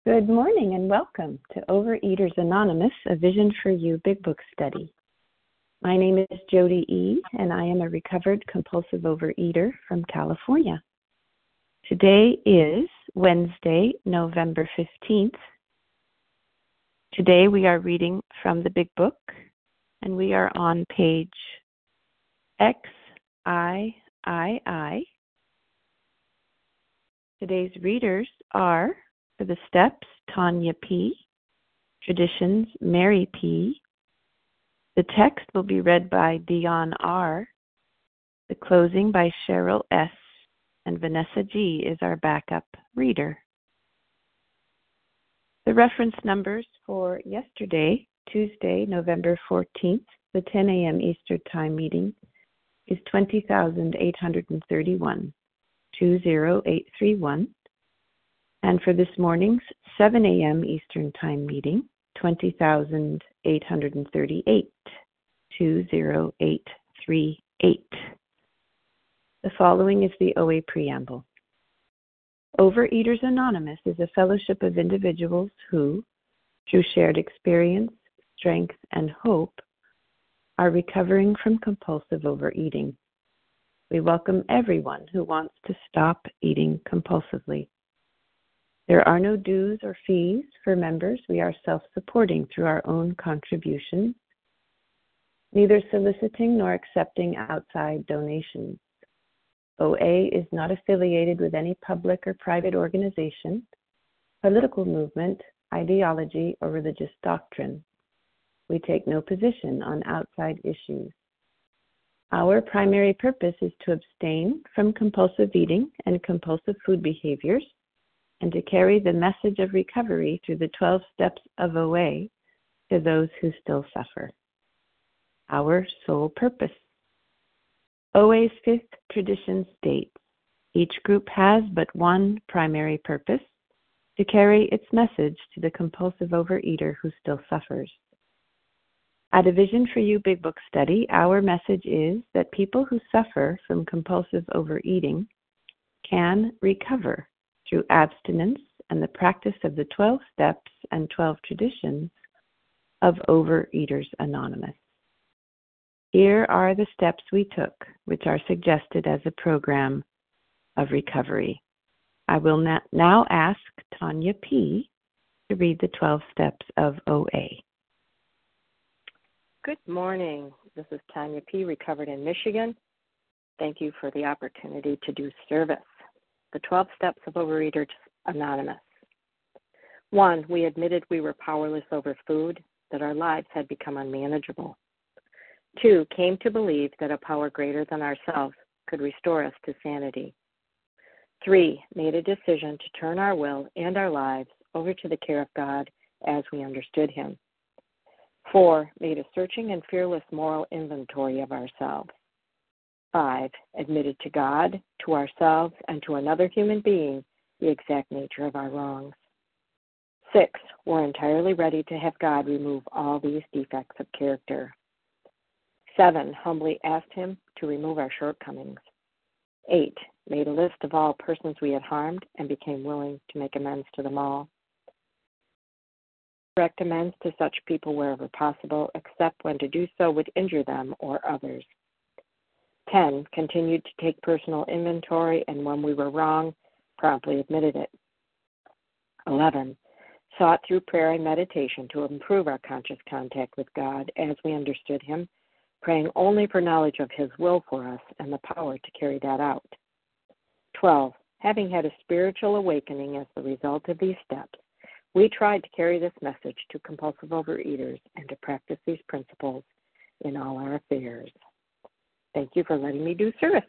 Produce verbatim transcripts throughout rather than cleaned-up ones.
Good morning and welcome to Overeaters Anonymous, a Vision for You Big Book study. My name is Jody E., and I am a recovered compulsive overeater from California. Today is Wednesday, November fifteenth. Today we are reading from the Big Book, and we are on page X I I I. Today's readers are, for the steps, Tanya P., traditions, Mary P., the text will be read by Dion R., the closing by Cheryl S., and Vanessa G. is our backup reader. The reference numbers for yesterday, Tuesday, November fourteenth, the ten a.m. Eastern Time meeting, is twenty thousand eight hundred thirty-one, two zero eight three one. And for this morning's seven a.m. Eastern Time meeting, twenty thousand eight hundred thirty-eight, two zero eight three eight. The following is the O A Preamble. Overeaters Anonymous is a fellowship of individuals who, through shared experience, strength, and hope, are recovering from compulsive overeating. We welcome everyone who wants to stop eating compulsively. There are no dues or fees for members. We are self-supporting through our own contributions, neither soliciting nor accepting outside donations. O A is not affiliated with any public or private organization, political movement, ideology, or religious doctrine. We take no position on outside issues. Our primary purpose is to abstain from compulsive eating and compulsive food behaviors, and to carry the message of recovery through the twelve steps of O A to those who still suffer. Our sole purpose. O A's fifth tradition states, each group has but one primary purpose, to carry its message to the compulsive overeater who still suffers. At a Vision for You Big Book study, our message is that people who suffer from compulsive overeating can recover through abstinence and the practice of the twelve steps and twelve traditions of Overeaters Anonymous. Here are the steps we took, which are suggested as a program of recovery. I will now ask Tanya P. to read the twelve steps of O A. Good morning. This is Tanya P., recovered in Michigan. Thank you for the opportunity to do service. The twelve steps of Overeaters Anonymous. One, we admitted we were powerless over food, that our lives had become unmanageable. Two, came to believe that a power greater than ourselves could restore us to sanity. Three, made a decision to turn our will and our lives over to the care of God as we understood Him. Four, made a searching and fearless moral inventory of ourselves. Five, admitted to God, to ourselves, and to another human being the exact nature of our wrongs. Six, were entirely ready to have God remove all these defects of character. Seven, humbly asked Him to remove our shortcomings. Eight, made a list of all persons we had harmed and became willing to make amends to them all. Direct amends to such people wherever possible, except when to do so would injure them or others. Ten, continued to take personal inventory, and when we were wrong, promptly admitted it. Eleven, sought through prayer and meditation to improve our conscious contact with God as we understood Him, praying only for knowledge of His will for us and the power to carry that out. Twelve, having had a spiritual awakening as the result of these steps, we tried to carry this message to compulsive overeaters and to practice these principles in all our affairs. Thank you for letting me do service.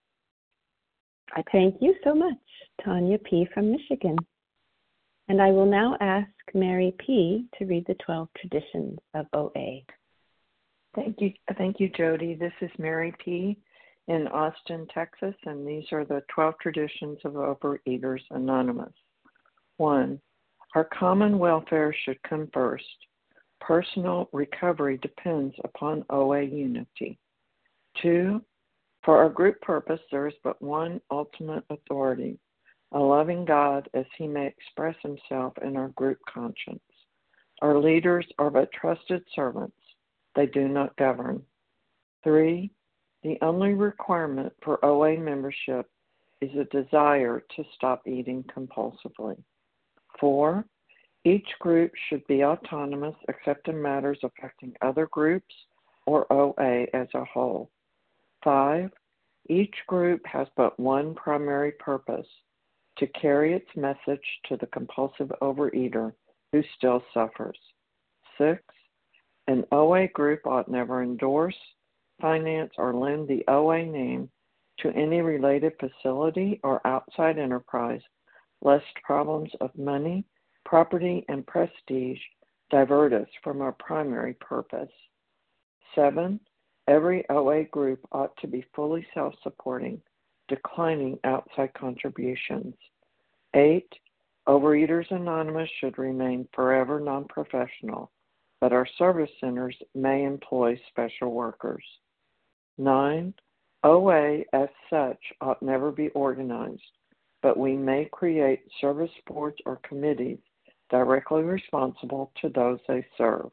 I thank you so much, Tanya P. from Michigan. And I will now ask Mary P. to read the twelve traditions of O A. Thank you, thank you, Jody. This is Mary P. in Austin, Texas, and these are the twelve traditions of Overeaters Anonymous. One, our common welfare should come first. Personal recovery depends upon O A unity. Two, for our group purpose, there is but one ultimate authority. a loving God as he may express himself in our group conscience. Our leaders are but trusted servants. They do not govern. Three, the only requirement for O A membership is a desire to stop eating compulsively. Four, each group should be autonomous except in matters affecting other groups or O A as a whole. Five, each group has but one primary purpose, to carry its message to the compulsive overeater who still suffers. Six, an O A group ought never endorse, finance, or lend the O A name to any related facility or outside enterprise, lest problems of money, property, and prestige divert us from our primary purpose. Seven, every O A group ought to be fully self-supporting, declining outside contributions. Eight, Overeaters Anonymous should remain forever non-professional, but our service centers may employ special workers. Nine, O A as such ought never be organized, but we may create service boards or committees directly responsible to those they serve.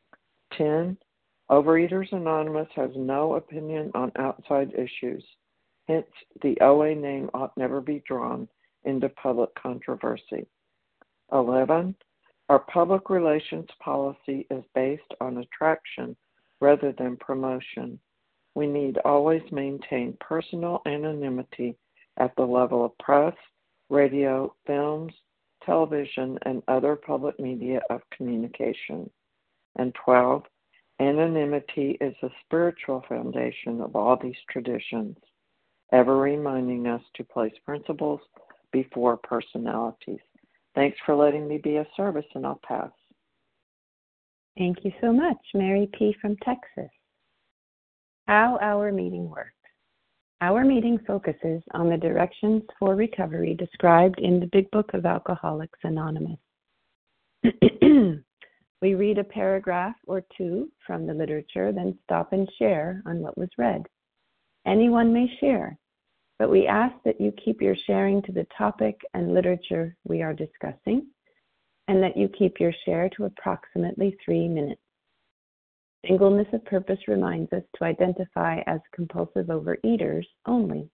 Ten, Overeaters Anonymous has no opinion on outside issues. Hence, the O A name ought never be drawn into public controversy. Eleven, our public relations policy is based on attraction rather than promotion. We need always maintain personal anonymity at the level of press, radio, films, television, and other public media of communication. And twelve, anonymity is the spiritual foundation of all these traditions, ever reminding us to place principles before personalities. Thanks for letting me be of service, and I'll pass. Thank you so much, Mary P. from Texas. How our meeting works. Our meeting focuses on the directions for recovery described in the Big Book of Alcoholics Anonymous. We read a paragraph or two from the literature, then stop and share on what was read. Anyone may share, but we ask that you keep your sharing to the topic and literature we are discussing, and that you keep your share to approximately three minutes. Singleness of purpose reminds us to identify as compulsive overeaters only.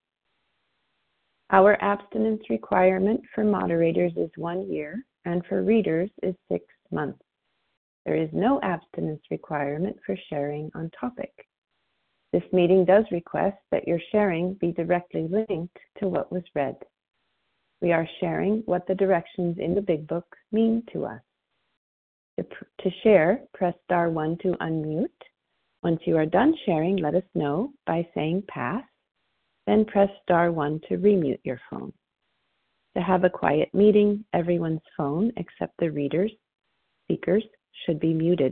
Our abstinence requirement for moderators is one year, and for readers is six months. There is no abstinence requirement for sharing on topic. This meeting does request that your sharing be directly linked to what was read. We are sharing what the directions in the Big Book mean to us. To, to share, press star one to unmute. Once you are done sharing, let us know by saying pass, then press star one to remute your phone. To have a quiet meeting, everyone's phone except the readers, speakers, should be muted.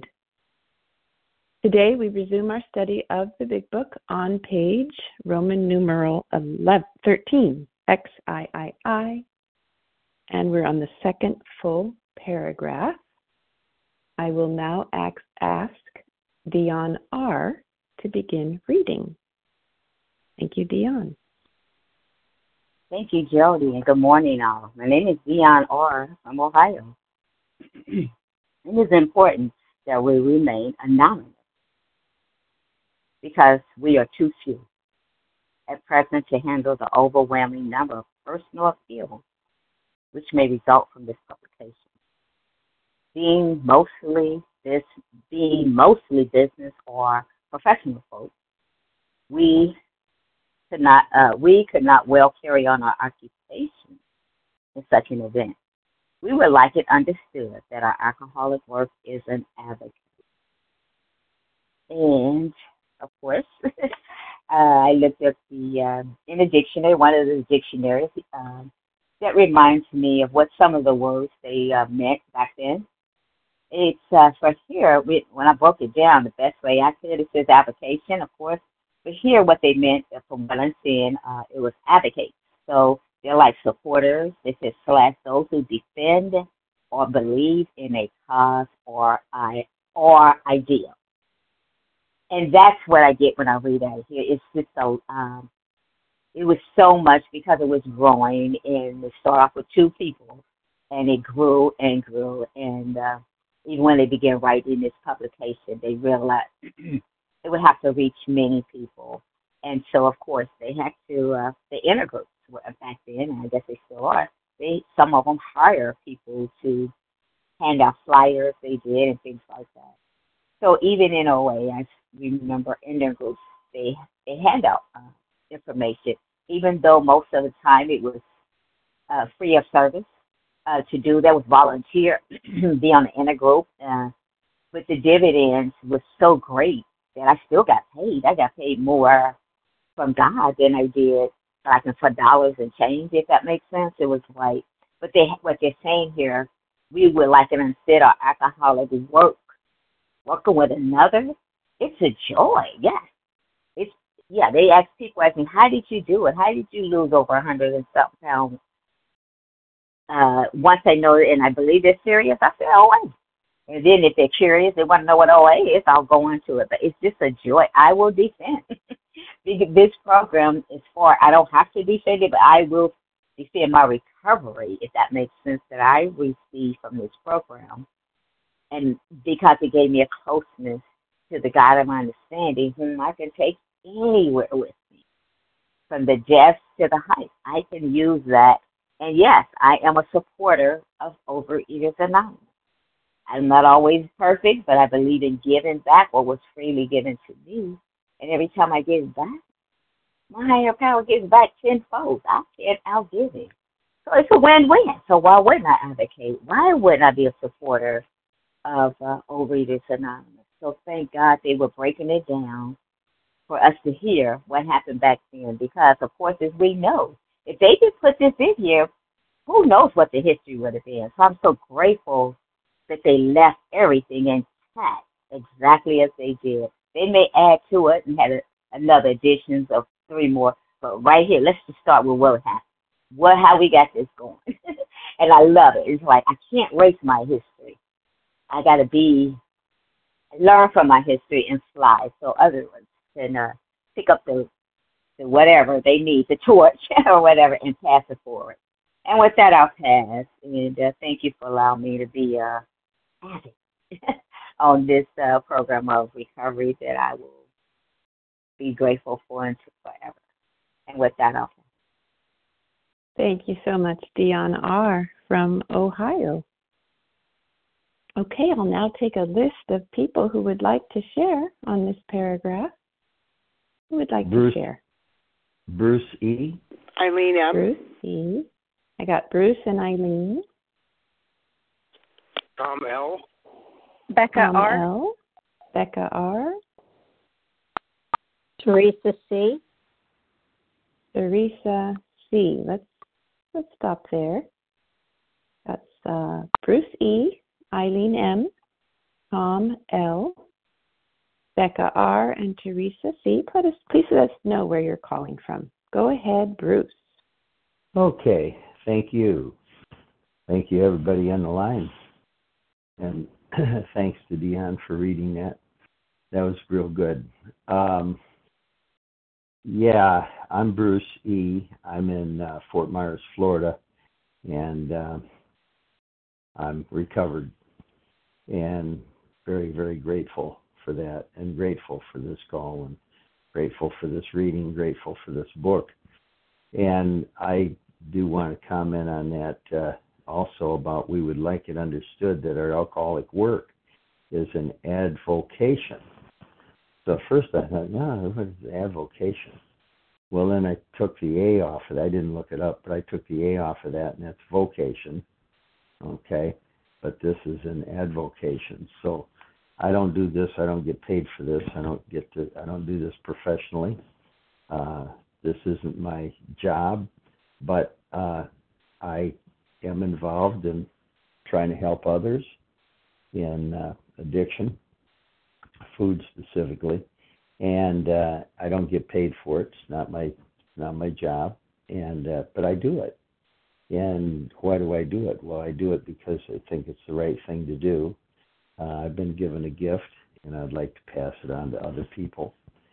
Today we resume our study of the Big Book on page Roman numeral thirteen, X I I I, and we're on the second full paragraph. I will now ask, ask Dion R. to begin reading. Thank you, Dion. Thank you, Jody, and good morning, all. My name is Dion R. from Ohio. It is important that we remain anonymous because we are too few at present to handle the overwhelming number of personal appeals which may result from this publication. Being mostly this, being mostly business or professional folks, we could not uh, we could not well carry on our occupation in such an event. We would like it understood that our alcoholic work is an advocate. And, of course, uh, I looked at the, uh, in the dictionary, one of the dictionaries, uh, that reminds me of what some of the words they uh, meant back then. It's, uh, for here, we, when I broke it down, the best way I could, it says application, of course. But here, what they meant, from what I'm seeing, uh, it was advocate. So, they're like supporters. They said slash those who defend or believe in a cause or I or idea. And that's what I get when I read out here. It's just so um, it was so much because it was growing, and it started off with two people, and it grew and grew. And uh, even when they began writing this publication, they realized it would have to reach many people. And so, of course, they had to, uh, the intergroups were back then, and I guess they still are, they some of them hire people to hand out flyers, they did, and things like that. So even in O A, I remember intergroups, they, they hand out uh, information, even though most of the time it was uh, free of service uh, to do that, was volunteer, be on the intergroup. Uh, but the dividends was so great that I still got paid. I got paid more from God than I did, like for dollars and change, if that makes sense. It was like, but they, what they're saying here, we would like it instead of alcoholic work, working with another. It's a joy, yes. It's yeah. They ask people, asking, how did you do it? How did you lose over a hundred and something pounds? Uh, once they know it, and I believe they're serious, I say, oh wait. And then if they're curious, they want to know what O A is, I'll go into it. But it's just a joy. I will defend. This program is for, I don't have to defend it, but I will defend my recovery, if that makes sense, that I received from this program. And because it gave me a closeness to the God of my understanding, whom I can take anywhere with me, from the depths to the heights. I can use that. And yes, I am a supporter of Overeaters Anonymous. I'm not always perfect, but I believe in giving back what was freely given to me. And every time I give back, my higher power gives back tenfold. I can't outgive it. So it's a win-win. So why wouldn't I advocate? Why wouldn't I be a supporter of uh, Overeaters Anonymous? So thank God they were breaking it down for us to hear what happened back then. Because, of course, as we know, if they just put this in here, who knows what the history would have been. So I'm so grateful that they left everything intact exactly as they did. They may add to it and had a, another additions of three more, but right here, let's just start with what happened. What, how we got this going. And I love it. It's like I can't erase my history. I got to be, learn from my history and fly so others can uh, pick up the, the whatever they need, the torch or whatever, and pass it forward. And with that, I'll pass. And uh, thank you for allowing me to be uh, added on this uh, program of recovery that I will be grateful for until forever. And with that, I'll pass. Thank you so much, Dion R. from Ohio. Okay, I'll now take a list of people who would like to share on this paragraph. Who would like Bruce, to share? Bruce E. Eileen M. Bruce E. I got Bruce and Eileen. Tom L. Becca Tom R. L. Becca R. Teresa C. Teresa C. Let's let's stop there. That's uh, Bruce E. Eileen M. Tom L. Becca R. and Teresa C. Please, please let us know where you're calling from. Go ahead, Bruce. Okay, thank you. Thank you, everybody on the line. And thanks to Dion for reading that. That was real good. Um, yeah, I'm Bruce E. I'm in uh, Fort Myers, Florida, and uh, I'm recovered and very, very grateful for that, and grateful for this call, and grateful for this reading, grateful for this book. And I do want to comment on that uh, also about we would like it understood that our alcoholic work is an advocation. So first I thought, no, what is advocation? Well, then I took the A off of it. I didn't look it up, but I took the A off of that, and that's vocation. Okay? But this is an advocation. So I don't do this. I don't get paid for this. I don't get to. I don't do this professionally. Uh, this isn't my job, but uh, I am involved in trying to help others in uh, addiction, food specifically, and uh, I don't get paid for it. It's not my not my job, and uh, but I do it. And why do I do it? Well, I do it because I think it's the right thing to do. Uh, I've been given a gift, and I'd like to pass it on to other people.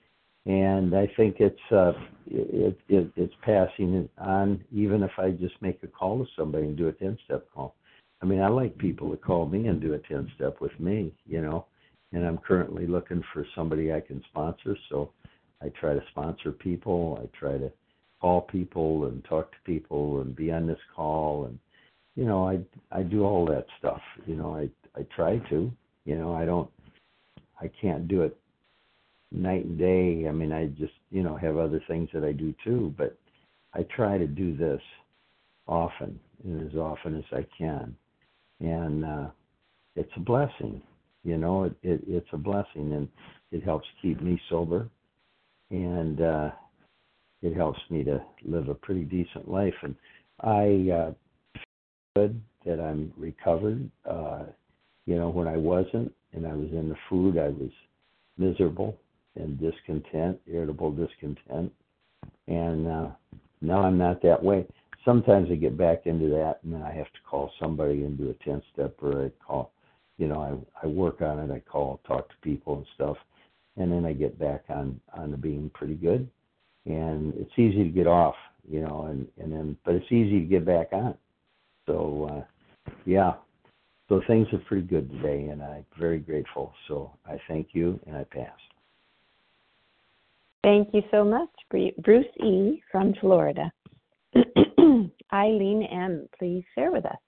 And I think it's uh, it, it it's passing it on. Even if I just make a call to somebody and do a ten-step call. I mean, I like people to call me and do a ten-step with me, you know. And I'm currently looking for somebody I can sponsor, so I try to sponsor people. I try to call people and talk to people and be on this call, and you know, I I do all that stuff. You know, I I try to. You know, I don't. I can't do it night and day. I mean, I just, you know, have other things that I do too, but I try to do this often and as often as I can. And uh, it's a blessing, you know, it, it, it's a blessing, and it helps keep me sober, and uh, it helps me to live a pretty decent life. And I uh, feel good that I'm recovered. Uh, you know, when I wasn't, and I was in the food, I was miserable and discontent, irritable discontent. And uh, now I'm not that way. Sometimes I get back into that, and then I have to call somebody and do a ten-step, or I call, you know, I, I work on it. I call, talk to people and stuff, and then I get back on, on to being pretty good. And it's easy to get off, you know, and, and then, but it's easy to get back on. So, uh, yeah. So things are pretty good today, and I'm very grateful. So I thank you, and I pass. Thank you so much, Bruce E. from Florida. Eileen M., please share with us.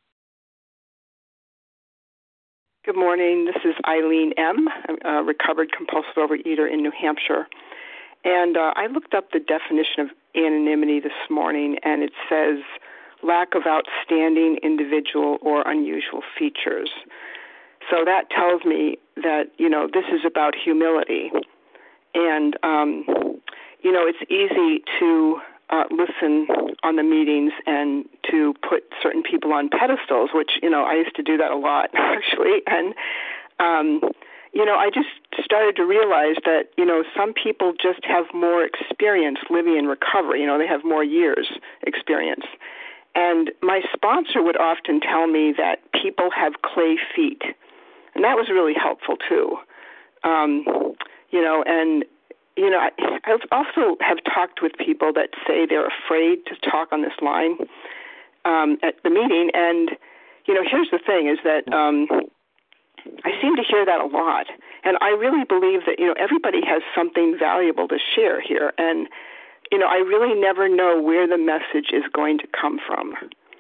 Good morning. This is Eileen M., a recovered compulsive overeater in New Hampshire. And uh, I looked up the definition of anonymity this morning, and it says lack of outstanding individual or unusual features. So that tells me that, you know, this is about humility. And, um, you know, it's easy to uh, listen on the meetings and to put certain people on pedestals, which, you know, I used to do that a lot, actually. And, um, you know, I just started to realize that, you know, some people just have more experience living in recovery. You know, they have more years experience. And my sponsor would often tell me that people have clay feet. And that was really helpful, too. Um You know, and, you know, I, I also have talked with people that say they're afraid to talk on this line um, at the meeting. And, you know, here's the thing is that um, I seem to hear that a lot. And I really believe that, you know, everybody has something valuable to share here. And, you know, I really never know where the message is going to come from.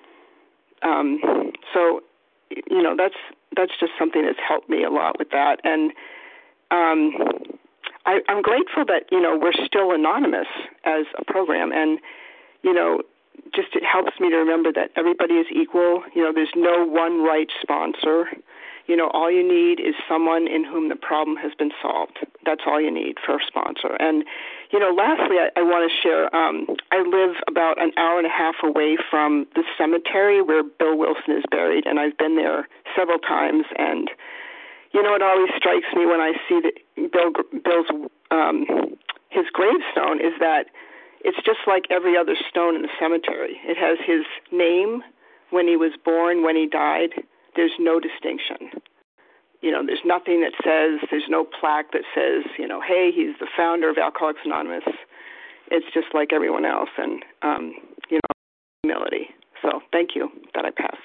Um, so, you know, that's that's just something that's helped me a lot with that. And um I, I'm grateful that, you know, we're still anonymous as a program, and, you know, just it helps me to remember that everybody is equal. You know, there's no one right sponsor. You know, all you need is someone in whom the problem has been solved. That's all you need for a sponsor. And, you know, lastly, I, I want to share, um, I live about an hour and a half away from the cemetery where Bill Wilson is buried, and I've been there several times. And you know, it always strikes me when I see the Bill, Bill's um, his gravestone is that it's just like every other stone in the cemetery. It has his name, when he was born, when he died. There's no distinction. You know, there's nothing that says, there's no plaque that says, you know, hey, he's the founder of Alcoholics Anonymous. It's just like everyone else, and um, you know, humility. So thank you. That I pass.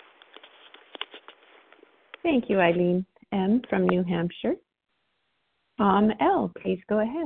Thank you, Eileen M. from New Hampshire. Tom L., please go ahead.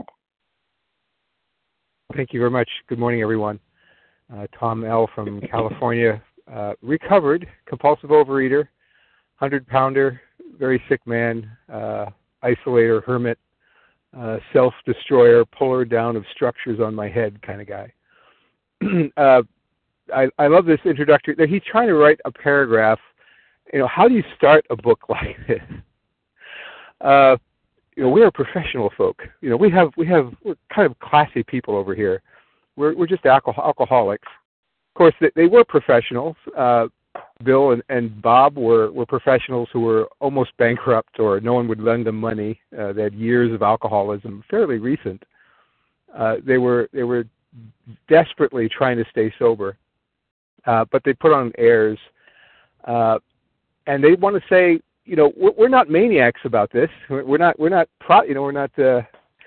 Thank you very much. Good morning, everyone. Uh, Tom L. from California, uh, recovered, compulsive overeater, hundred-pounder, very sick man, uh, isolator, hermit, uh, self-destroyer, puller down of structures on my head kind of guy. uh, I, I love this introductory. He's trying to write a paragraph. You know, how do you start a book like this? Uh, you know, we are professional folk. You know, we have we have we're kind of classy people over here. We're we're just alcohol, alcoholics. Of course, they, they were professionals. Uh, Bill and, and Bob were, were professionals who were almost bankrupt, or no one would lend them money. Uh, they had years of alcoholism, fairly recent. Uh, they were they were desperately trying to stay sober, uh, but they put on airs, uh, and they want to say, you know, we're not maniacs about this. We're not. We're not. Pro, you know, we're not. Uh,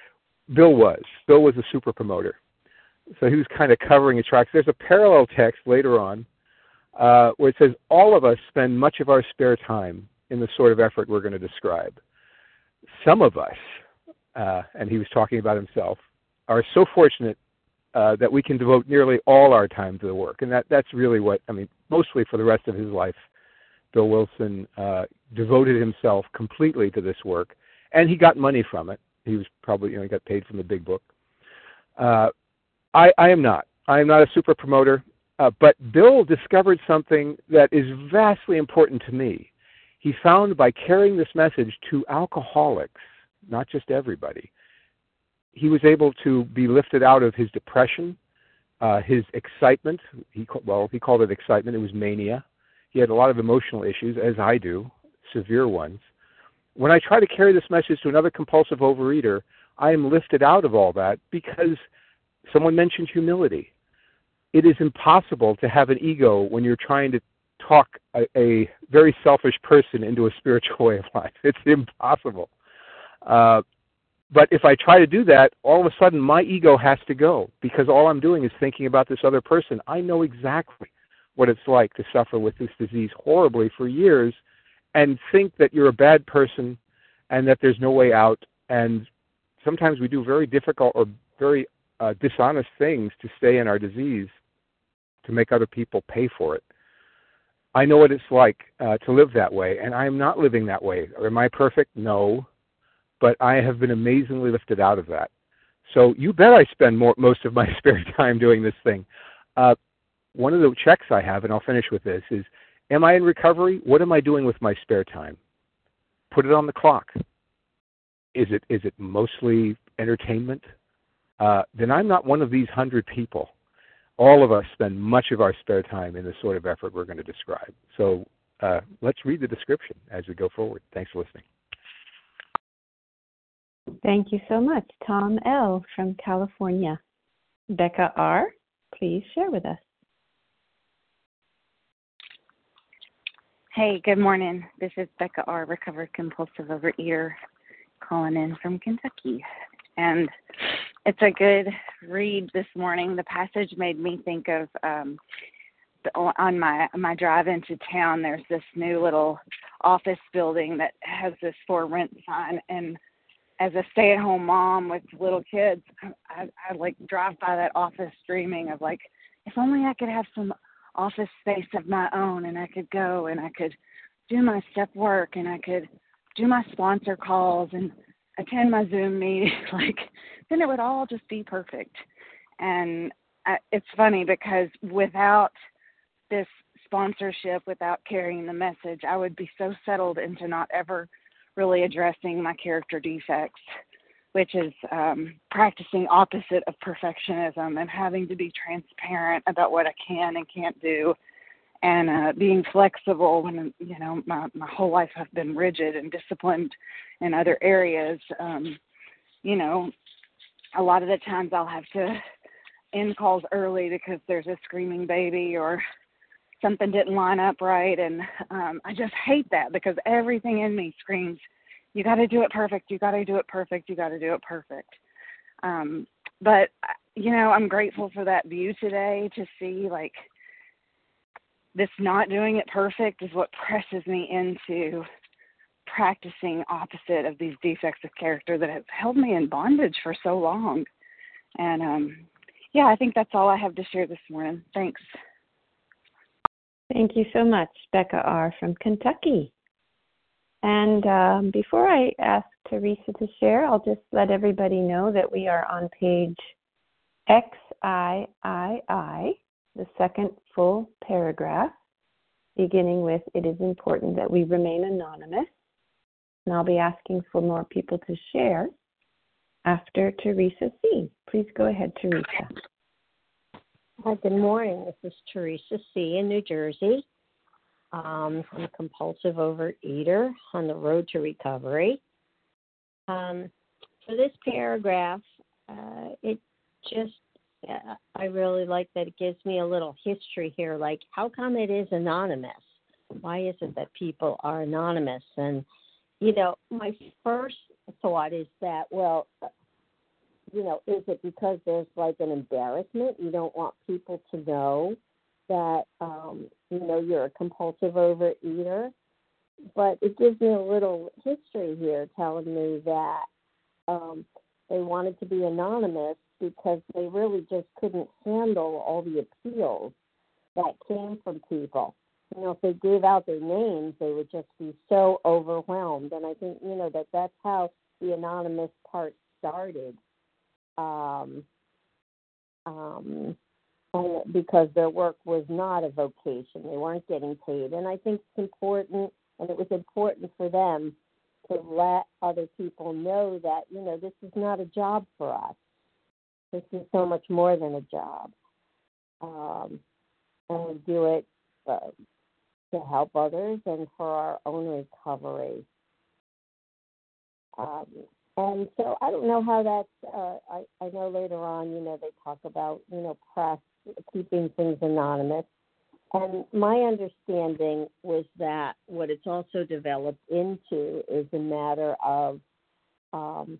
Bill was. Bill was a super promoter. So he was kind of covering his tracks. There's a parallel text later on uh, where it says, all of us spend much of our spare time in the sort of effort we're going to describe. Some of us, uh, and he was talking about himself, are so fortunate uh, that we can devote nearly all our time to the work. And that, that's really what, I mean, mostly for the rest of his life, Bill Wilson uh, devoted himself completely to this work. And he got money from it. He was probably, you know, he got paid from the big book. Uh, I, I am not. I am not a super promoter. Uh, but Bill discovered something that is vastly important to me. He found by carrying this message to alcoholics, not just everybody, he was able to be lifted out of his depression, uh, his excitement. He well, he called it excitement. It was mania. He had a lot of emotional issues, as I do, severe ones. When I try to carry this message to another compulsive overeater, I am lifted out of all that because someone mentioned humility. It is impossible to have an ego when you're trying to talk a, a very selfish person into a spiritual way of life. It's impossible. Uh, but if I try to do that, all of a sudden my ego has to go because all I'm doing is thinking about this other person. I know exactly what it's like to suffer with this disease horribly for years and think that you're a bad person and that there's no way out. And sometimes we do very difficult or very uh, dishonest things to stay in our disease to make other people pay for it. I know what it's like uh, to live that way, and I am not living that way. Am I perfect? No. But I have been amazingly lifted out of that. So you bet I spend more, most of my spare time doing this thing. Uh, one of the checks I have, and I'll finish with this, is am I in recovery? What am I doing with my spare time? Put it on the clock. Is it is it mostly entertainment? Uh, then I'm not one of these hundred people. All of us spend much of our spare time in the sort of effort we're going to describe. So uh, let's read the description as we go forward. Thanks for listening. Thank you so much, Tom L. from California. Becca R., please share with us. Hey, good morning. This is Becca R., recovered compulsive overeater, calling in from Kentucky. And it's a good read this morning. The passage made me think of um, the, on my my drive into town, there's this new little office building that has this for rent sign. And as a stay-at-home mom with little kids, I, I like drive by that office dreaming of like, if only I could have some office space of my own and I could go and I could do my step work and I could do my sponsor calls and attend my Zoom meeting, like, then it would all just be perfect. And I, it's funny because without this sponsorship, without carrying the message, I would be so settled into not ever really addressing my character defects, which is um, practicing opposite of perfectionism and having to be transparent about what I can and can't do, and uh, being flexible when, you know, my, my whole life I've been rigid and disciplined in other areas. Um, you know, a lot of the times I'll have to end calls early because there's a screaming baby or something didn't line up right. And um, I just hate that because everything in me screams, you got to do it perfect. You got to do it perfect. You got to do it perfect. Um, but, you know, I'm grateful for that view today to see, like, this not doing it perfect is what presses me into practicing opposite of these defects of character that have held me in bondage for so long. And, um, yeah, I think that's all I have to share this morning. Thanks. Thank you so much, Becca R. from Kentucky. And um, before I ask Teresa to share, I'll just let everybody know that we are on page X I I I, the second full paragraph, beginning with, it is important that we remain anonymous. And I'll be asking for more people to share after Teresa C. Please go ahead, Teresa. Hi, good morning. This is Teresa C. in New Jersey. Um, I'm a compulsive overeater on the road to recovery. Um, for this paragraph, uh, it just, uh, I really like that it gives me a little history here, like how come it is anonymous? Why is it that people are anonymous? And, you know, my first thought is that, well, you know, is it because there's like an embarrassment? You don't want people to know that, um, you know, you're a compulsive overeater. But it gives me a little history here telling me that um, they wanted to be anonymous because they really just couldn't handle all the appeals that came from people. You know, if they gave out their names, they would just be so overwhelmed. And I think, you know, that that's how the anonymous part started. Um, um, and because their work was not a vocation. They weren't getting paid. And I think it's important, and it was important for them to let other people know that, you know, this is not a job for us. This is so much more than a job. Um, and we do it uh, to help others and for our own recovery. Um, and so I don't know how that's, uh, I, I know later on, you know, they talk about, you know, press, keeping things anonymous. And my understanding was that what it's also developed into is a matter of um,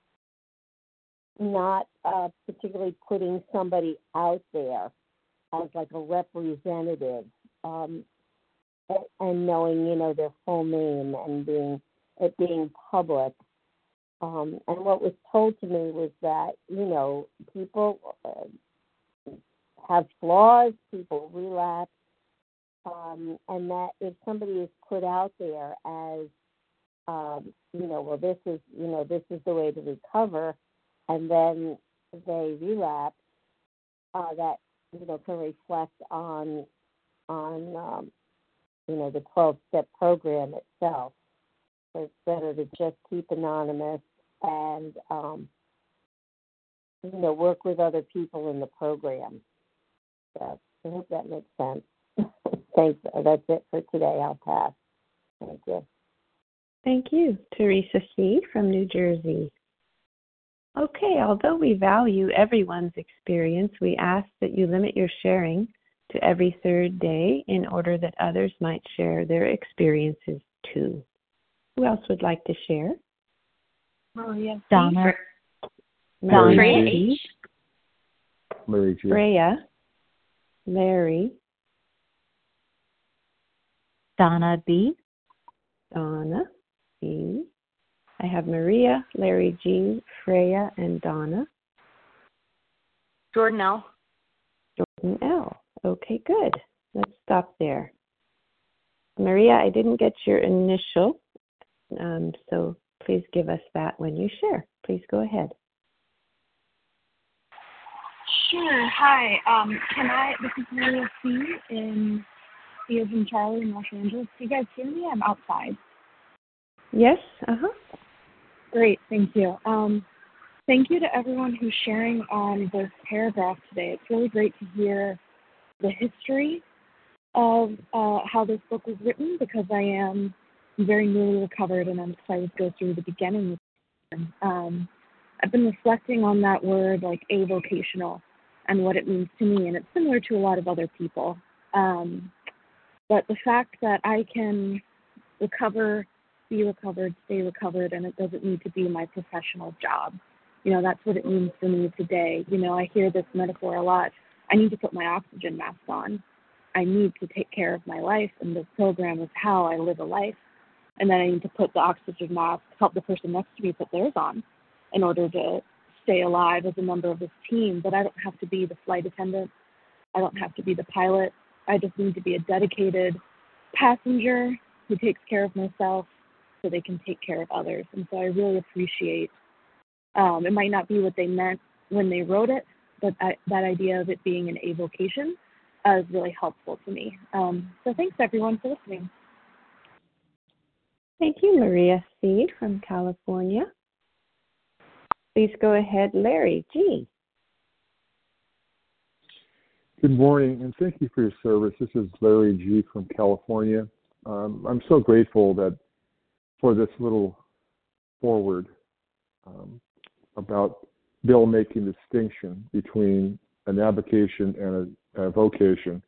not uh, particularly putting somebody out there as like a representative um, and knowing, you know, their full name and being it being public. Um, and what was told to me was that, you know, people uh, have flaws, people relapse, um, and that if somebody is put out there as, um, you know, well, this is, you know, this is the way to recover, and then they relapse, uh, that, you know, can reflect on, on, um, you know, the twelve-step program itself. So it's better to just keep anonymous and, um, you know, work with other people in the program. So I hope that makes sense. Thanks. That's it for today. I'll pass. Thank you. Thank you, Teresa C. from New Jersey. Okay, although we value everyone's experience, we ask that you limit your sharing to every third day in order that others might share their experiences too. Who else would like to share? Maria. Donna. Donna. Larry G. Larry G. Freya. Larry. Donna B. Donna B. I have Maria, Larry G., Freya, and Donna. Jordan L. Jordan L. Okay, good. Let's stop there. Maria, I didn't get your initial, um, so please give us that when you share. Please go ahead. Sure. Hi. Um, can I? This is Maria C. in C as in Charlie in Los Angeles. Do you guys hear me? I'm outside. Yes. Uh huh. Great. Thank you. Um, thank you to everyone who's sharing on this paragraph today. It's really great to hear the history of uh, how this book was written, because I am very newly recovered and I'm excited to go through the beginning. Um, I've been reflecting on that word, like avocational, and what it means to me, and it's similar to a lot of other people. Um, but the fact that I can recover, be recovered, stay recovered, and it doesn't need to be my professional job. You know, that's what it means for me today. You know, I hear this metaphor a lot. I need to put my oxygen mask on. I need to take care of my life, and this program is how I live a life. And then I need to put the oxygen mask, help the person next to me put theirs on in order to stay alive as a member of this team. But I don't have to be the flight attendant. I don't have to be the pilot. I just need to be a dedicated passenger who takes care of myself so they can take care of others. And so I really appreciate, um, it might not be what they meant when they wrote it, but I, that idea of it being an avocation uh, is really helpful to me. Um, so thanks everyone for listening. Thank you, Maria C. from California. Please go ahead, Larry G. Good morning, and thank you for your service. This is Larry G. from California. Um, I'm so grateful that for this little forward um, about Bill making distinction between an avocation and a, a vocation.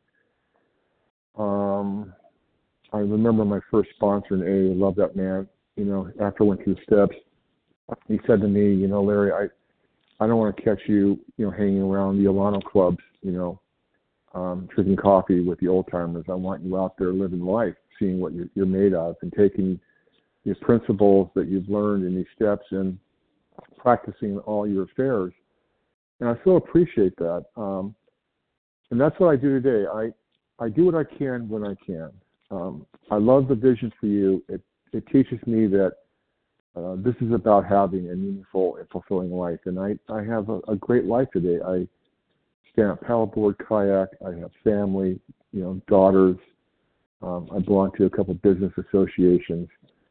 Um, I remember my first sponsor in A A, love that man. You know, after I went through the steps, he said to me, you know, Larry, I, I don't want to catch you, you know, hanging around the Alano clubs, you know, um, drinking coffee with the old timers. I want you out there living life, seeing what you're, you're made of, and taking the principles that you've learned in these steps and practicing all your affairs. And I so appreciate that. Um, and that's what I do today. I, I do what I can when I can. Um, I love the vision for you. It, it teaches me that uh, this is about having a meaningful and fulfilling life. And I, I have a, a great life today. I stand up paddleboard, kayak. I have family, you know, daughters. Um, I belong to a couple business associations.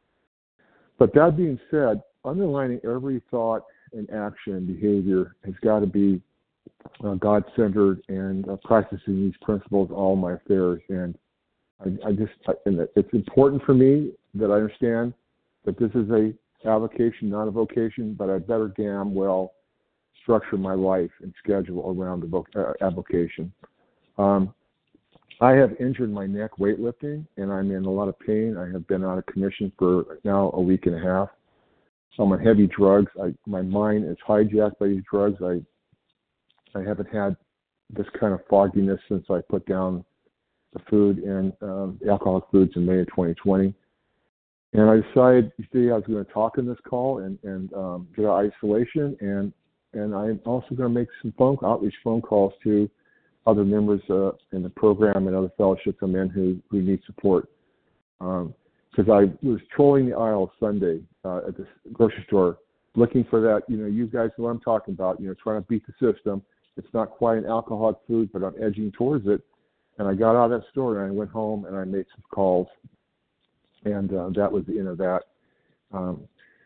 But that being said, underlining every thought and action and behavior has got to be uh, God-centered and uh, practicing these principles in all my affairs. And I, I just, I, and it's important for me that I understand that this is a avocation, not a vocation, but I better damn well structure my life and schedule around the voc- uh, avocation. Um, I have injured my neck weightlifting, and I'm in a lot of pain. I have been out of commission for now a week and a half. I'm on heavy drugs. I, my mind is hijacked by these drugs. I I haven't had this kind of fogginess since I put down the food and um, the alcoholic foods in May of twenty twenty. And I decided, you see, I was going to talk in this call and, and um, get out of isolation, and and I'm also going to make some phone outreach phone calls to other members uh, in the program and other fellowships I'm in who, who need support. Because um, I was trolling the aisle Sunday uh, at the grocery store, looking for that, you know, you guys know what I'm talking about, you know, trying to beat the system. It's not quite an alcoholic food, but I'm edging towards it. And I got out of that store and I went home and I made some calls. And uh, that was the end of that. Um,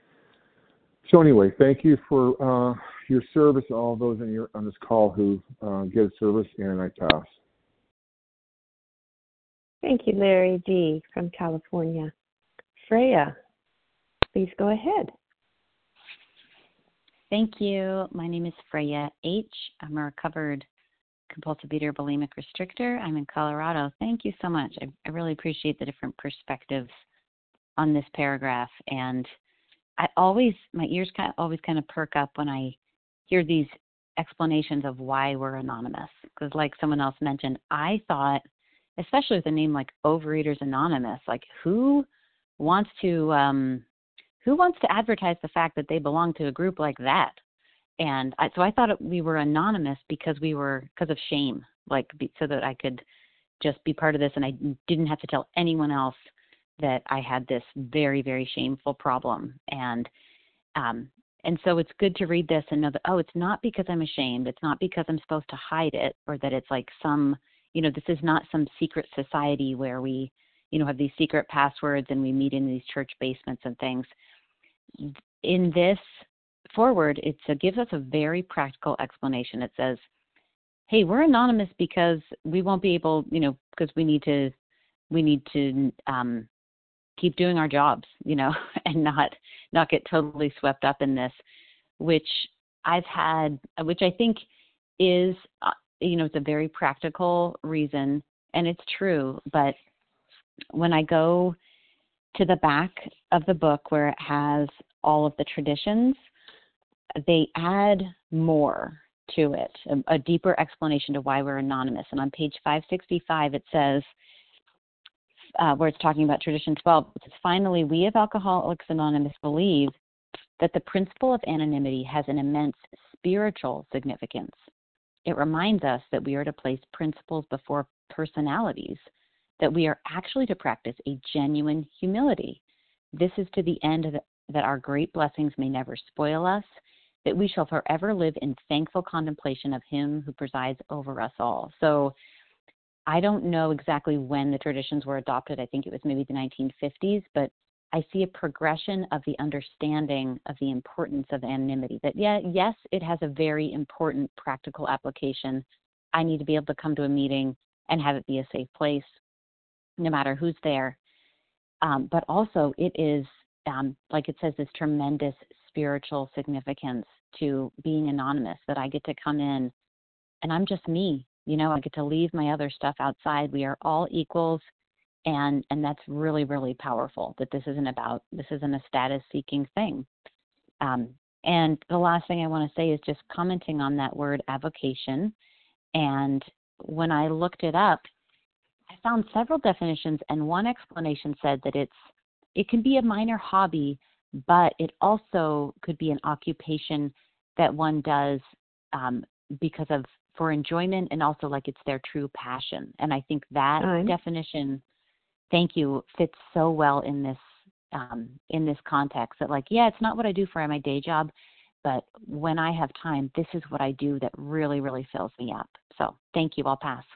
so anyway, thank you for uh, your service, all those in your, on this call who uh, get service, and I pass. Thank you, Larry D. from California. Freya, please go ahead. Thank you. My name is Freya H. I'm a recovered compulsive eater bulimic restrictor. I'm in Colorado. Thank you so much. I, I really appreciate the different perspectives on this paragraph. And I always, my ears kind of, always kind of perk up when I hear these explanations of why we're anonymous. Because like someone else mentioned, I thought, especially with a name like Overeaters Anonymous, like who wants to, um, who wants to advertise the fact that they belong to a group like that? And I, so I thought it, we were anonymous because we were, because of shame, like be, so that I could just be part of this and I didn't have to tell anyone else that I had this very, very shameful problem. And um, and so it's good to read this and know that, oh, it's not because I'm ashamed. It's not because I'm supposed to hide it, or that it's like some, you know, this is not some secret society where we, you know, have these secret passwords and we meet in these church basements and things. In this forward, it gives us a very practical explanation. It says, hey, we're anonymous because we won't be able, you know, because we need to, we need to um, keep doing our jobs, you know, and not, not get totally swept up in this, which I've had, which I think is, uh, you know, it's a very practical reason, and it's true. But when I go to the back of the book where it has all of the traditions, they add more to it, a, a deeper explanation to why we're anonymous. And on page five sixty-five, it says, uh, where it's talking about tradition twelve, it says, finally, we of Alcoholics Anonymous believe that the principle of anonymity has an immense spiritual significance. It reminds us that we are to place principles before personalities, that we are actually to practice a genuine humility. This is to the end that, that our great blessings may never spoil us, that we shall forever live in thankful contemplation of him who presides over us all. So I don't know exactly when the traditions were adopted. I think it was maybe the nineteen fifties, but I see a progression of the understanding of the importance of anonymity, that yeah, yes, it has a very important practical application. I need to be able to come to a meeting and have it be a safe place, no matter who's there. Um, but also it is, um, like it says, this tremendous spiritual significance to being anonymous, that I get to come in and I'm just me, you know, I get to leave my other stuff outside. We are all equals. And, and that's really, really powerful, that this isn't about, this isn't a status seeking thing. Um, And the last thing I want to say is just commenting on that word avocation. And when I looked it up, I found several definitions, and one explanation said that it's it can be a minor hobby, but it also could be an occupation that one does um, because of for enjoyment, and also like it's their true passion. And I think that Time. definition, thank you, fits so well in this um, in this context. That like, yeah, it's not what I do for my day job, but when I have time, this is what I do that really, really fills me up. So thank you. I'll pass.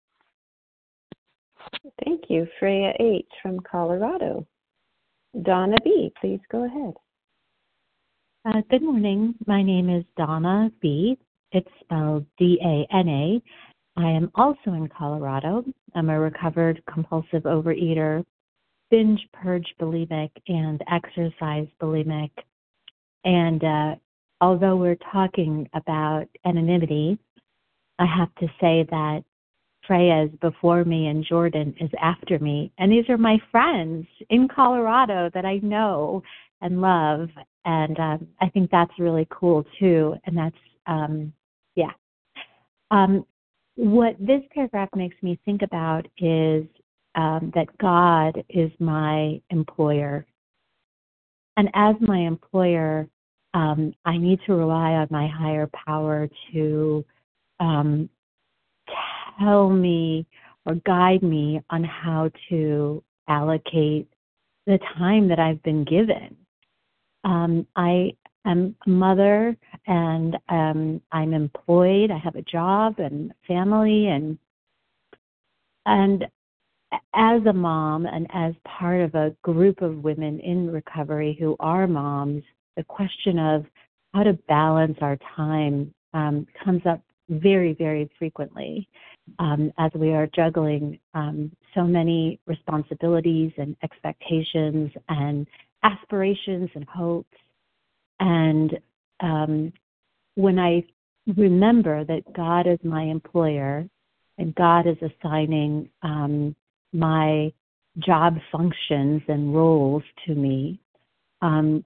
Thank you, Freya H. from Colorado. Donna B., please go ahead. Uh, good morning. My name is Donna B. It's spelled D A N A. I am also in Colorado. I'm a recovered compulsive overeater, binge purge bulimic, and exercise bulimic. And uh, although we're talking about anonymity, I have to say that Freya is before me and Jordan is after me. And these are my friends in Colorado that I know and love. And um, I think that's really cool too. And that's, um, yeah. Um, what this paragraph makes me think about is um, that God is my employer. And as my employer, um, I need to rely on my higher power to um, tell me or guide me on how to allocate the time that I've been given. Um, I am a mother, and um, I'm employed. I have a job and family, and and as a mom and as part of a group of women in recovery who are moms, the question of how to balance our time um, comes up very, very frequently um, as we are juggling um, so many responsibilities and expectations and aspirations and hopes. And um, when I remember that God is my employer and God is assigning um, my job functions and roles to me, um,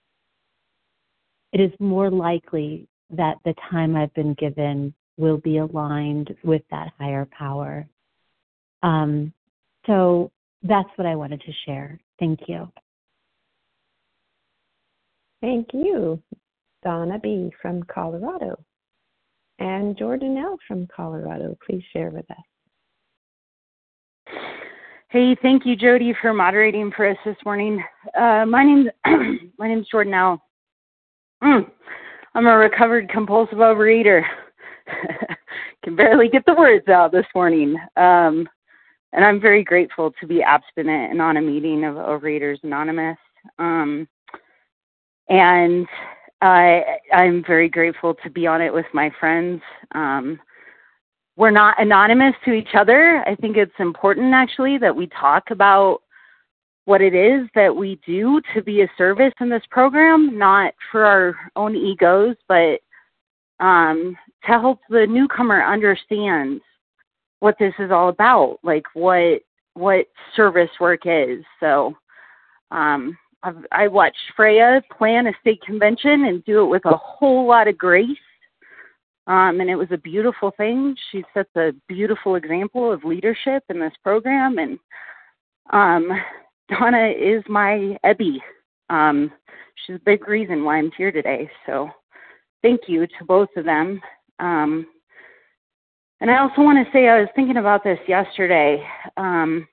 it is more likely that the time I've been given will be aligned with that higher power. Um, so that's what I wanted to share. Thank you. Thank you, Donna B. from Colorado. And Jordan L. from Colorado, please share with us. Hey, thank you, Jody, for moderating for us this morning. Uh, my name's my name's Jordan L. Mm, I'm a recovered compulsive overeater. Can barely get the words out this morning. Um, and I'm very grateful to be abstinent and on a meeting of Overeaters Anonymous. Um, and I, I'm very grateful to be on it with my friends. Um, we're not anonymous to each other. I think it's important, actually, that we talk about what it is that we do to be a service in this program, not for our own egos, but um, to help the newcomer understand what this is all about, like what what service work is. So um, I've, I watched Freya plan a state convention and do it with a whole lot of grace, um, and it was a beautiful thing. She sets a beautiful example of leadership in this program, and um, Donna is my Ebby. Um, she's a big reason why I'm here today. So thank you to both of them. Um, and I also want to say I was thinking about this yesterday. Um,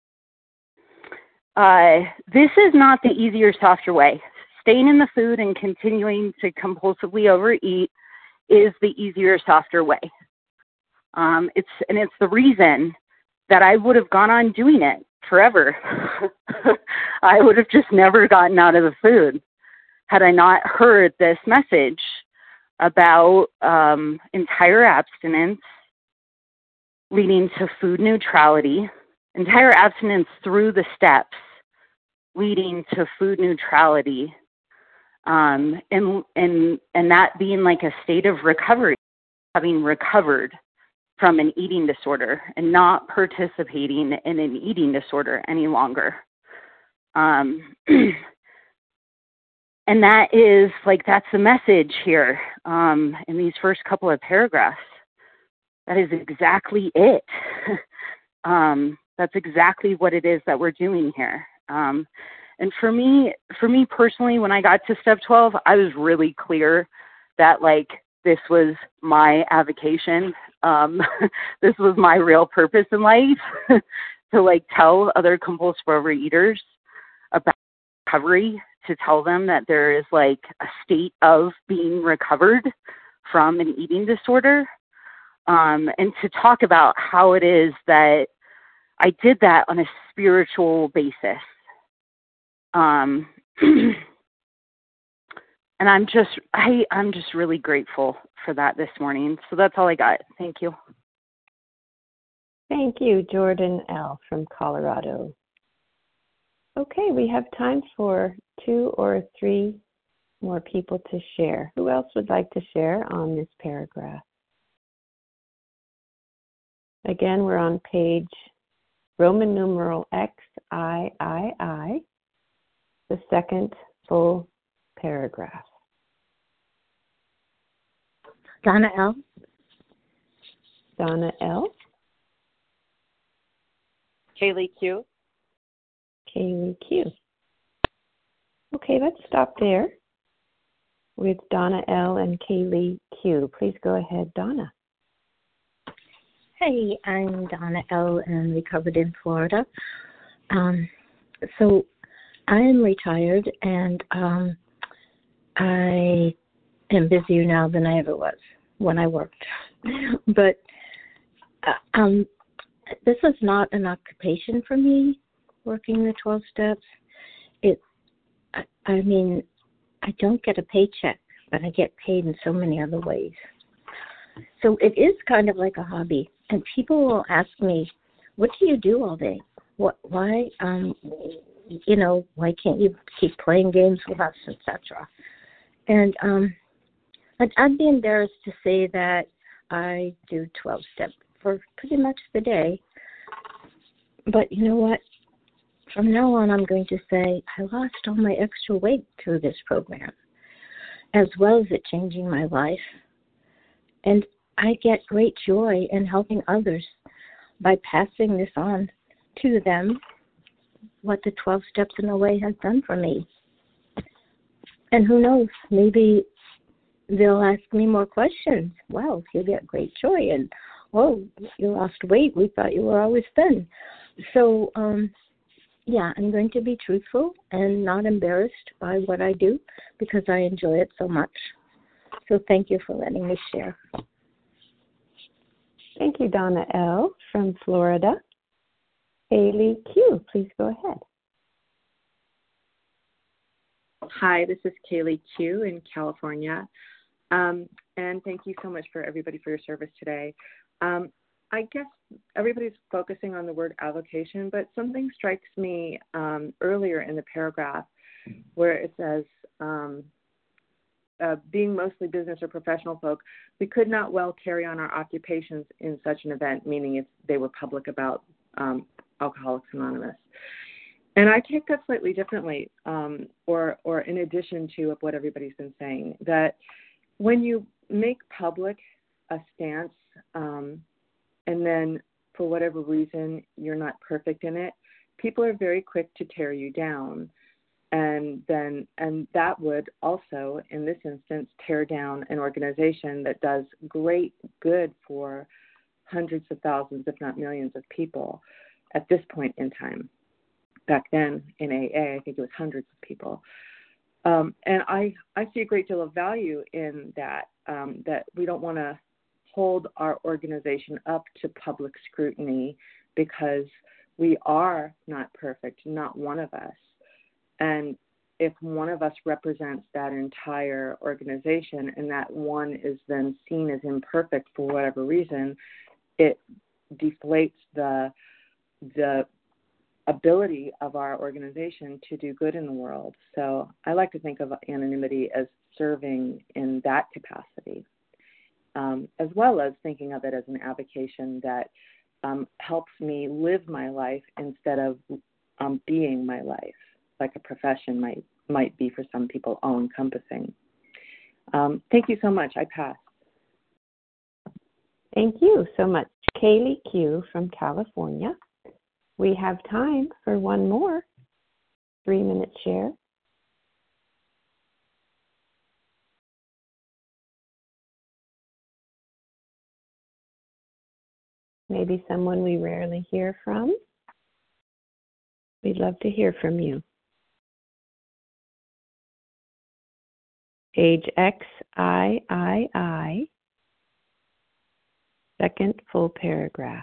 uh, this is not the easier, softer way. Staying in the food and continuing to compulsively overeat is the easier, softer way. Um, it's and it's the reason that I would have gone on doing it forever. I would have just never gotten out of the food had I not heard this message about um, entire abstinence leading to food neutrality, entire abstinence through the steps leading to food neutrality, um, and and and that being like a state of recovery, having recovered from an eating disorder and not participating in an eating disorder any longer. Um, and that is like, that's the message here um, in these first couple of paragraphs. That is exactly it. um, that's exactly what it is that we're doing here. Um, and for me, for me personally, when I got to step twelve, I was really clear that like this was my avocation. Um, this was my real purpose in life to like tell other compulsive overeaters about recovery, to tell them that there is like a state of being recovered from an eating disorder. Um, and to talk about how it is that I did that on a spiritual basis. Um, and I'm just, I, I'm just really grateful for that this morning. So that's all I got. Thank you. Thank you, Jordan L. from Colorado. Okay, we have time for two or three more people to share. Who else would like to share on this paragraph? Again, we're on page Roman numeral X I I I, the second full paragraph. Donna L. Donna L. Kaylee Q. Kaylee Q. Okay, let's stop there with Donna L. and Kaylee Q. Please go ahead, Donna. Hey, I'm Donna L. and recovered in Florida. Um, so I am retired, and um, I am busier now than I ever was when I worked. But uh, um, this is not an occupation for me, working the twelve steps. It, I, I mean, I don't get a paycheck, but I get paid in so many other ways. So it is kind of like a hobby. And people will ask me, what do you do all day? What, why, um, you know, why can't you keep playing games with us, et cetera. And um, I'd, I'd be embarrassed to say that I do twelve steps for pretty much the day. But you know what? From now on, I'm going to say I lost all my extra weight through this program, as well as it changing my life. And I get great joy in helping others by passing this on to them, what the twelve Steps in a Way has done for me. And who knows, maybe they'll ask me more questions. Wow, you get great joy. And, oh, you lost weight. We thought you were always thin. So, um, yeah, I'm going to be truthful and not embarrassed by what I do because I enjoy it so much. So thank you for letting me share. Thank you, Donna L. from Florida. Haley Q., please go ahead. Hi, this is Kaylee Q. in California. Um, and thank you so much for everybody for your service today. Um, I guess everybody's focusing on the word avocation, but something strikes me um, earlier in the paragraph where it says, um, Uh, being mostly business or professional folk, we could not well carry on our occupations in such an event, meaning if they were public about um, Alcoholics Anonymous. And I take that slightly differently, um, or, or in addition to what everybody's been saying, that when you make public a stance um, and then for whatever reason you're not perfect in it, people are very quick to tear you down. And then, and that would also, in this instance, tear down an organization that does great good for hundreds of thousands, if not millions of people at this point in time. Back then in A A, I think it was hundreds of people. Um, and I, I see a great deal of value in that, um, that we don't want to hold our organization up to public scrutiny because we are not perfect, not one of us. And if one of us represents that entire organization and that one is then seen as imperfect for whatever reason, it deflates the the ability of our organization to do good in the world. So I like to think of anonymity as serving in that capacity, um, as well as thinking of it as an avocation that um, helps me live my life instead of um, being my life, like a profession might might be for some people all-encompassing. Um, thank you so much. I pass. Thank you so much, Kaylee Q from California. We have time for one more three-minute share. Maybe someone we rarely hear from. We'd love to hear from you. Page X I I I, second full paragraph.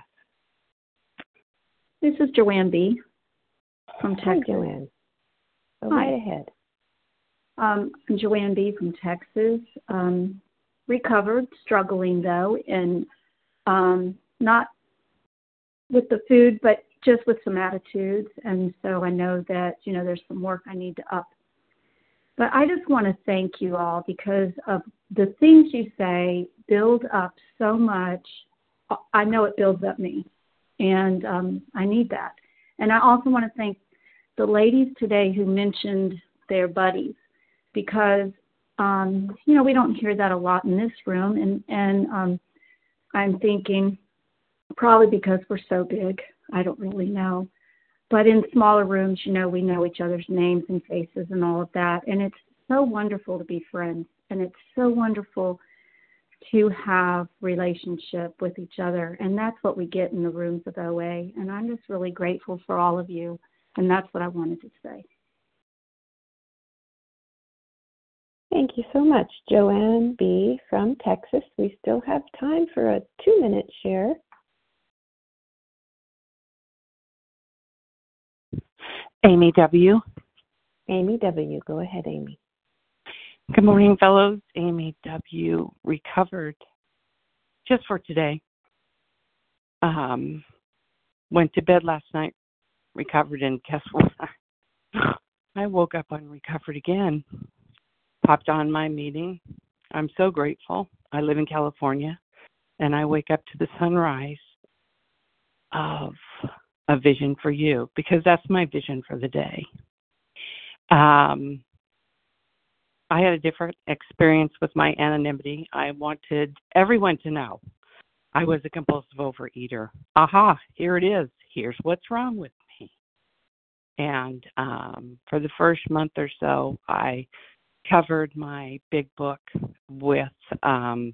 This is Joanne B. from Texas. Hi, Joanne. Go Hi. right ahead. Um, I'm Joanne B. from Texas. Um, recovered, struggling though, and um, not with the food, but just with some attitudes. And so I know that, you know, there's some work I need to up. But I just want to thank you all because of the things you say build up so much. I know it builds up me, and um, I need that. And I also want to thank the ladies today who mentioned their buddies because, um, you know, we don't hear that a lot in this room. And, and um, I'm thinking probably because we're so big, I don't really know. But in smaller rooms, you know, we know each other's names and faces and all of that. And it's so wonderful to be friends. And it's so wonderful to have relationship with each other. And that's what we get in the rooms of O A. And I'm just really grateful for all of you. And that's what I wanted to say. Thank you so much, Joanne B. from Texas. We still have time for a two-minute share. Amy W. Amy W. Go ahead, Amy. Good morning, fellows. Amy W. Recovered just for today. Um, went to bed last night, recovered, and guess what? I woke up unrecovered again. Popped on my meeting. I'm so grateful. I live in California, and I wake up to the sunrise of a vision for you, because that's my vision for the day. Um, I had a different experience with my anonymity. I wanted everyone to know I was a compulsive overeater. Aha, here it is. Here's what's wrong with me. And um, for the first month or so, I covered my big book with um,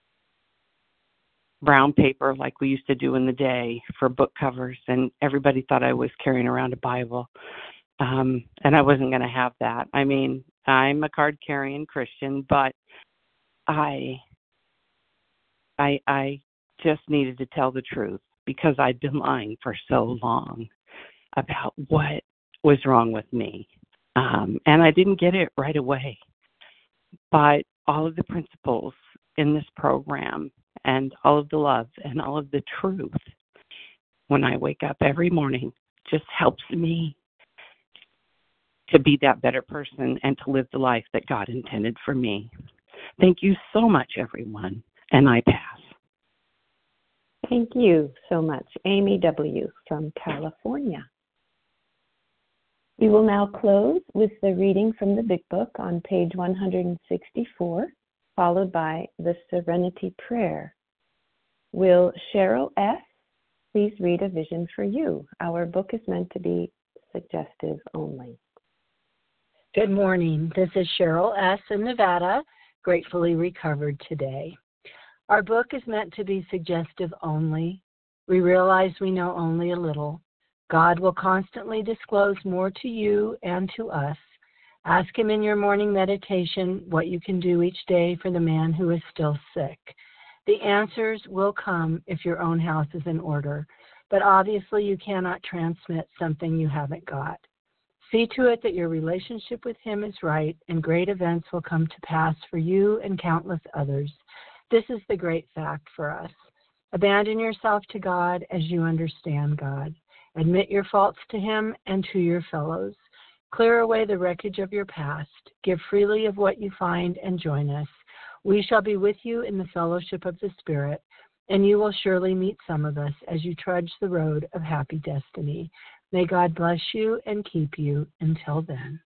brown paper like we used to do in the day for book covers, and everybody thought I was carrying around a Bible. Um, and I wasn't going to have that. I mean, I'm a card-carrying Christian, but I, I, I just needed to tell the truth because I'd been lying for so long about what was wrong with me. Um, and I didn't get it right away. But all of the principles in this program and all of the love and all of the truth when I wake up every morning just helps me to be that better person and to live the life that God intended for me. Thank you so much, everyone, and I pass. Thank you so much, Amy W. from California. We will now close with the reading from the Big Book on page one hundred sixty-four, followed by the Serenity Prayer. Will Cheryl S. please read a vision for you? Our book is meant to be suggestive only. Good morning. This is Cheryl S. in Nevada, gratefully recovered today. Our book is meant to be suggestive only. We realize we know only a little. God will constantly disclose more to you and to us. Ask Him in your morning meditation what you can do each day for the man who is still sick. The answers will come if your own house is in order, but obviously you cannot transmit something you haven't got. See to it that your relationship with Him is right, and great events will come to pass for you and countless others. This is the great fact for us. Abandon yourself to God as you understand God. Admit your faults to Him and to your fellows. Clear away the wreckage of your past. Give freely of what you find and join us. We shall be with you in the fellowship of the Spirit, and you will surely meet some of us as you trudge the road of happy destiny. May God bless you and keep you until then.